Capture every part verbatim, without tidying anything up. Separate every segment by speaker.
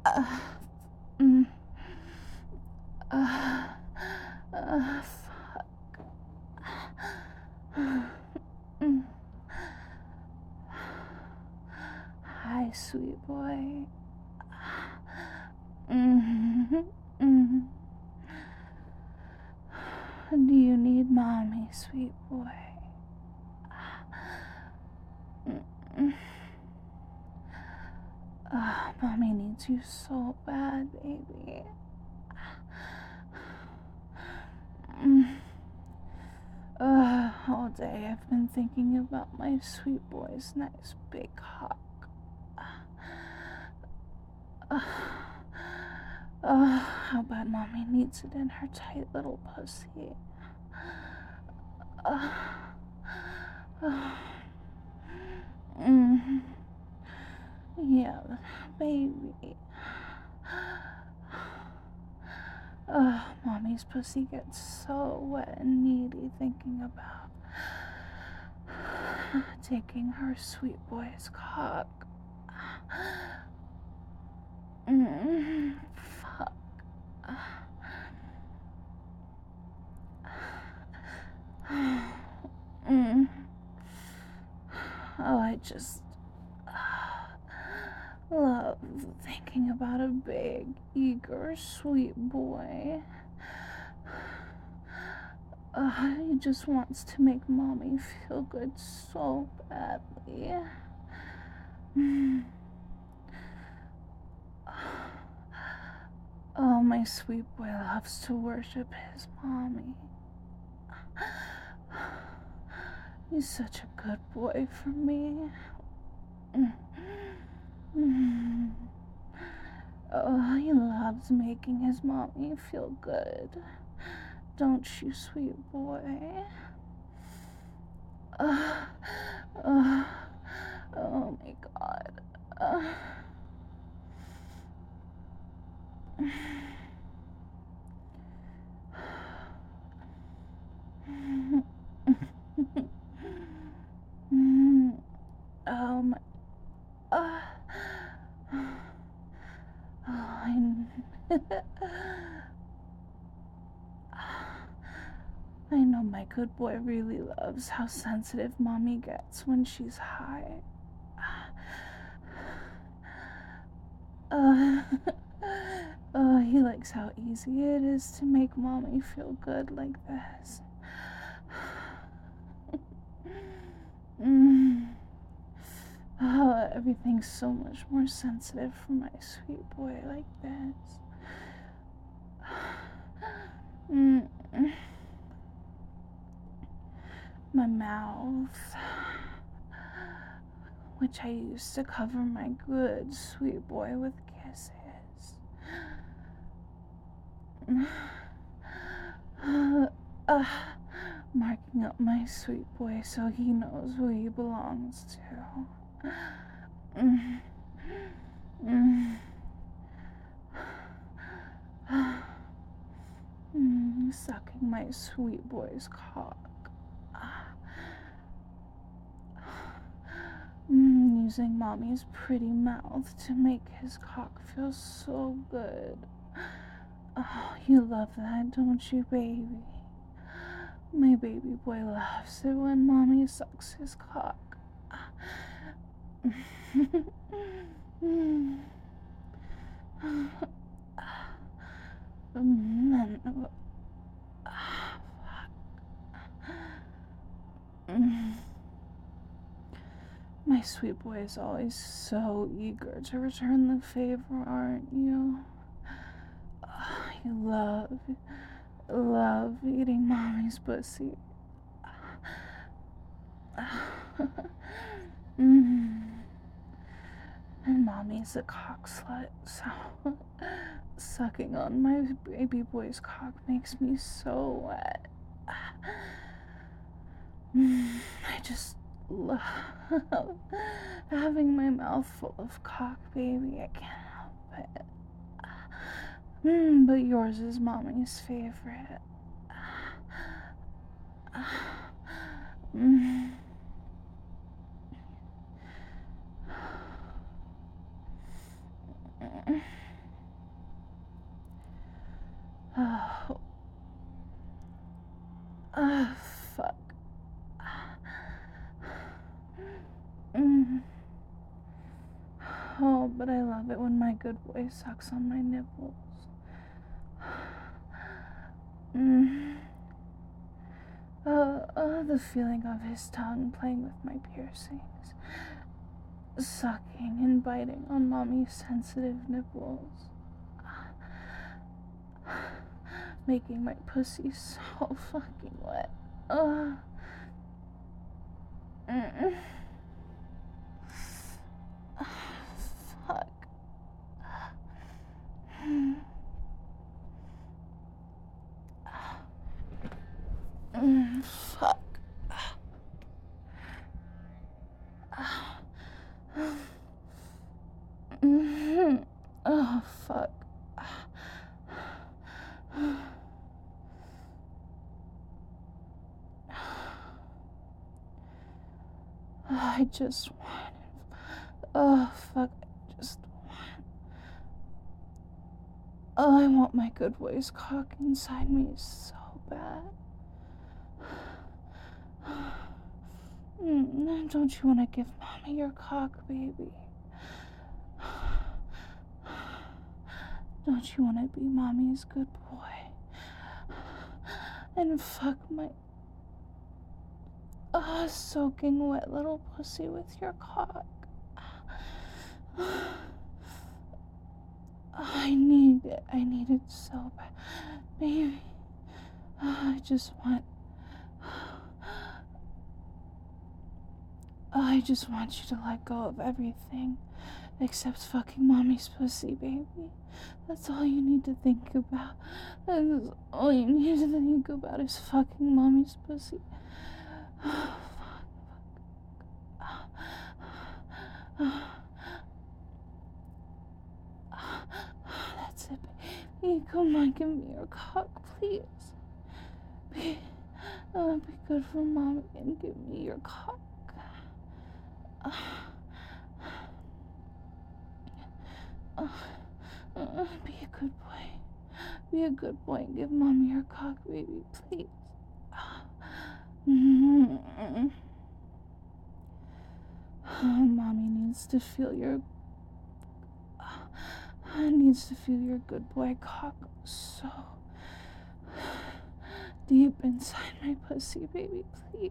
Speaker 1: Uh, mm, uh, uh, fuck. Mm. Hi, sweet boy. Mm-hmm. Mm-hmm. Do you need mommy, sweet boy? Mm-mm. Uh, mommy needs you so bad, baby. Mm. Uh, all day I've been thinking about my sweet boy's nice big cock. Uh, uh, how bad mommy needs it in her tight little pussy. Uh, uh, mm, yeah, baby. Uh, mommy's pussy gets so wet and needy thinking about taking her sweet boy's cock. Mm, fuck. Mm. Oh, I just love thinking about a big, eager, sweet boy. Uh, he just wants to make mommy feel good so badly. Mm. Oh, my sweet boy loves to worship his mommy. He's such a good boy for me. Mm. Oh, he loves making his mommy feel good. Don't you, sweet boy? Uh, uh, oh my god. Uh. Oh my. Uh. Oh, I. I know my good boy really loves how sensitive mommy gets when she's high. Uh, oh, he likes how easy it is to make mommy feel good like this. Mm. Oh, everything's so much more sensitive for my sweet boy like this. Mm. My mouth, which I used to cover my good sweet boy with kisses. Uh, uh, marking up my sweet boy so he knows who he belongs to. Mm. Mm. Mm, sucking my sweet boy's cock. Mm, using mommy's pretty mouth to make his cock feel so good. Oh, you love that, don't you, baby? My baby boy loves it when mommy sucks his cock. mm. My sweet boy is always so eager to return the favor, aren't you? Oh, you love, love eating mommy's pussy. mm. And mommy's a cock slut, so sucking on my baby boy's cock makes me so wet. I just love having my mouth full of cock, baby. I can't help it. Mm, but yours is mommy's favorite. Mm. it when my good boy sucks on my nipples. Mm. Uh, uh, the feeling of his tongue playing with my piercings, sucking and biting on mommy's sensitive nipples, making my pussy so fucking wet. Uh. Mm. Fuck. Mm, fuck. Mm-hmm. Oh, fuck. I just want it. Oh, fuck. I just want. Oh, I want my good boy's cock inside me so bad. Mm, don't you want to give mommy your cock, baby? Don't you want to be mommy's good boy? And fuck my uh, soaking wet little pussy with your cock. I need it. I need it so bad. Baby, I just want... I just want you to let go of everything except fucking mommy's pussy, baby. That's all you need to think about. That's all you need to think about is fucking mommy's pussy. That's it, baby. Come on, give me your cock, please. Be, uh, be good for mommy and give me your cock. Uh, uh, uh, be a good boy. Be a good boy and give mommy your cock, baby, please. Mm-hmm. Oh, mommy needs to feel your uh, needs to feel your good boy cock so deep inside my pussy, baby, please.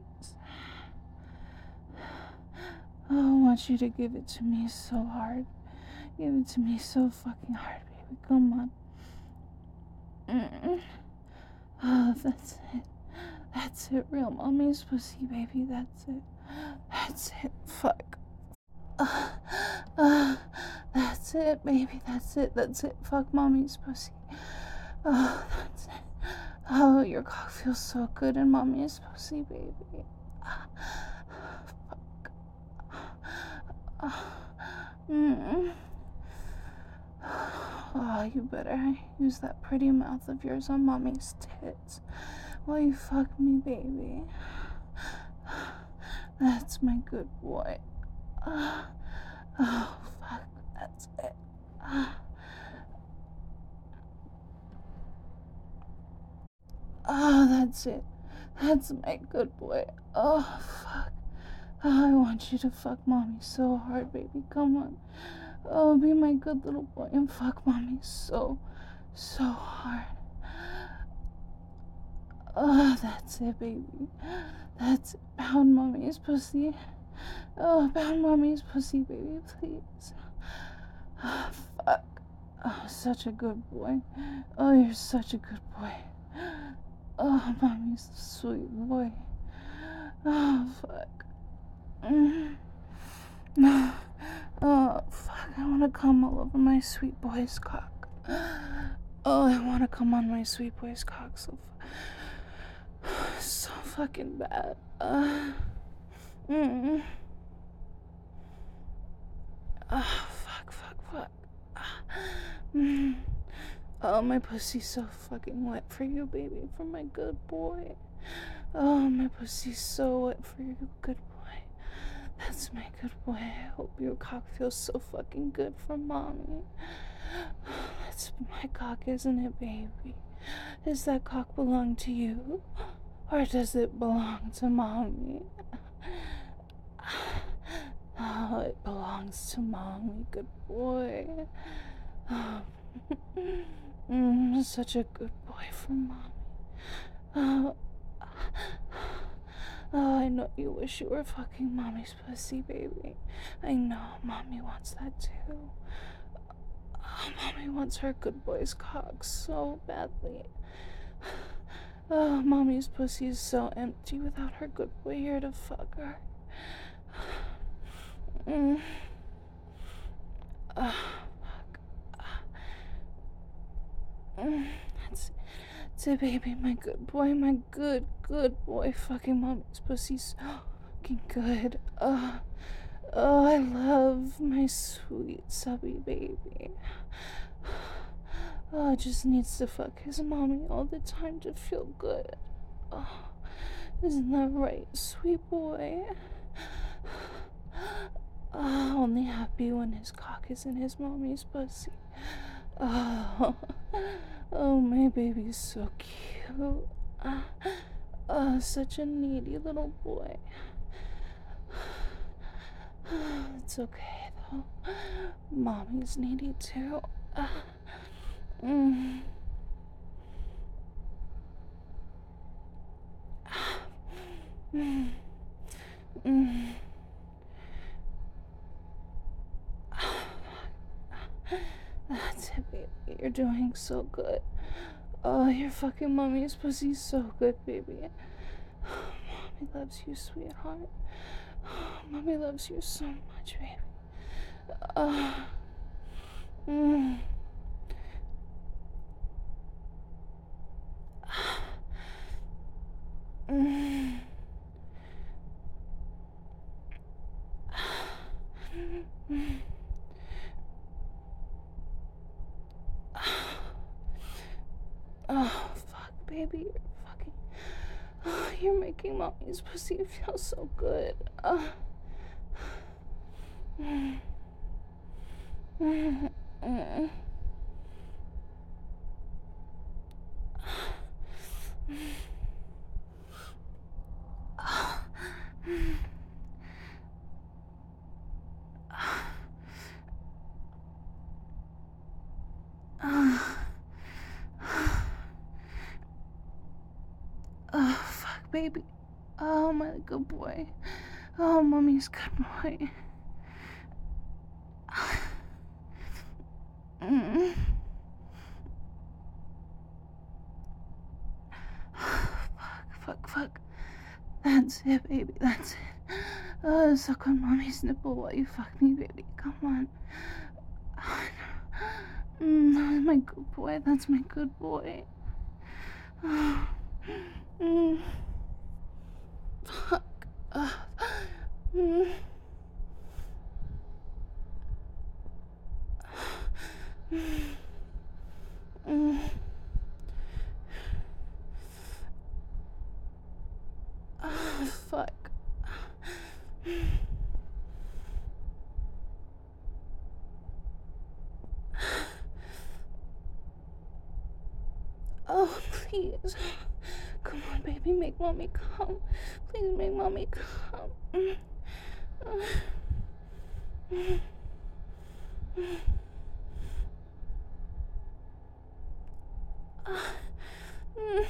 Speaker 1: Oh, I want you to give it to me so hard. Give it to me so fucking hard, baby. Come on. Mm-mm. Oh, that's it. That's it. Real mommy's pussy, baby. That's it. That's it. Fuck. Uh, uh, that's it, baby. That's it. That's it. Fuck mommy's pussy. Oh, that's it. Oh, your cock feels so good in mommy's pussy, baby. Uh, fuck. Uh, mm. Oh, you better use that pretty mouth of yours on mommy's tits while you fuck me, baby. That's my good boy. Uh, oh, fuck. That's it. Uh, oh, that's it. That's my good boy. Oh, fuck. Oh, I want you to fuck mommy so hard, baby. Come on. Oh, be my good little boy and fuck mommy so, so hard. Oh, that's it, baby. That's it. Pound mommy's pussy. Oh, pound mommy's pussy, baby, please. Oh, fuck. Oh, such a good boy. Oh, you're such a good boy. Oh, mommy's a sweet boy. Oh, fuck. Mm. Oh, fuck. I want to come all over my sweet boy's cock. Oh, I want to come on my sweet boy's cock so, so fucking bad. Uh, mm. Oh, fuck, fuck, fuck. Mm. Oh, my pussy's so fucking wet for you, baby, for my good boy. Oh, my pussy's so wet for you, good boy. That's my good boy. I hope your cock feels so fucking good for mommy. That's my cock, isn't it, baby? Does that cock belong to you? Or does it belong to mommy? Oh, Oh, it belongs to mommy. Good boy. Oh, mm, such a good boy for mommy. Oh, oh, I know you wish you were fucking mommy's pussy, baby. I know, mommy wants that too. Oh, mommy wants her good boy's cock so badly. Oh, mommy's pussy is so empty without her good boy here to fuck her. Mm. Oh, fuck. Mm. That's, that's it, baby. My good boy. My good, good boy. Fucking mommy's pussy so fucking good. Oh, oh, I love my sweet subby baby. Oh, just needs to fuck his mommy all the time to feel good. Oh, isn't that right, sweet boy? Oh, only happy when his cock is in his mommy's pussy. Oh, oh, my baby's so cute. Oh, such a needy little boy. It's okay, though. Mommy's needy, too. Mm. Mm. Mm. That's it, baby. You're doing so good. Oh, your fucking mommy's pussy's so good, baby. Mommy loves you, sweetheart. Mommy loves you so much, baby. Uh, mm. Mm. Mm. Oh, fuck, baby. You're fucking... Oh, you're making mommy's pussy feel so good. Uh. Mm. Mm. Mm. Oh, fuck, baby. Oh, my good boy. Oh, mommy's good boy. Mm. Fuck, fuck, fuck. That's it, baby. That's it. Oh, suck on mommy's nipple while you fuck me, baby. Come on. Mm, my good boy. That's my good boy. Mm. Fuck. Uh, mm. Mm. Oh, fuck. Oh, please. Come on, baby. Make mommy come. Please make mommy come. Mm. Uh. Mm. Mm. Uh. Mm.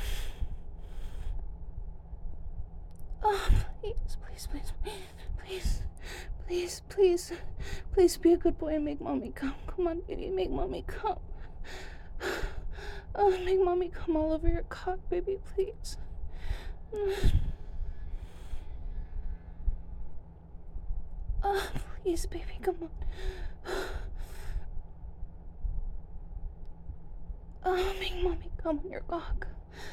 Speaker 1: Oh, please, please, please, please, please, please, please be a good boy and make mommy come. Come on, baby, make mommy come. Oh, make mommy come all over your cock, baby, please. Oh, please, baby, come on. Oh, make mommy come on your cock.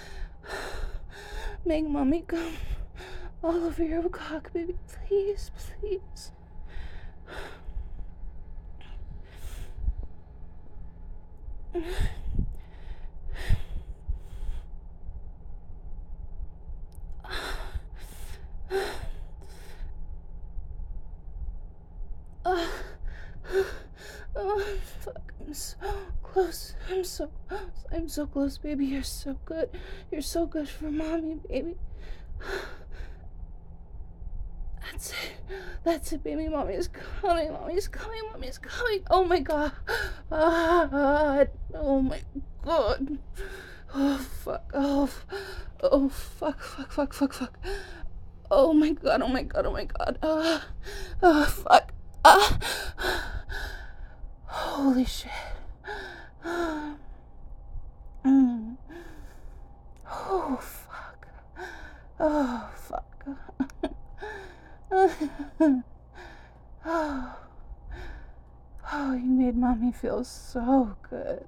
Speaker 1: Make mommy come all over your cock, baby, please, please. Oh, oh, fuck, I'm so close. I'm so, I'm so close, baby. You're so good. You're so good for mommy, baby. That's it. That's it, baby. Mommy's coming. Mommy's coming. Mommy's coming. Oh my god. Ah, oh my god. Oh fuck. Oh. Oh fuck. Fuck. Fuck. Fuck. Fuck. Oh my god. Oh my god. Oh my god. Ah. Oh fuck. Ah. Holy shit. Mm. Oh fuck. Oh fuck. Oh. Oh, you made mommy feel so good.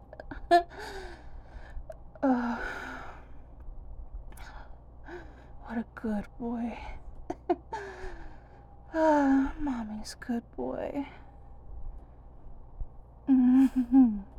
Speaker 1: Oh. What a good boy. Ah, mommy's good boy. Mm-hmm.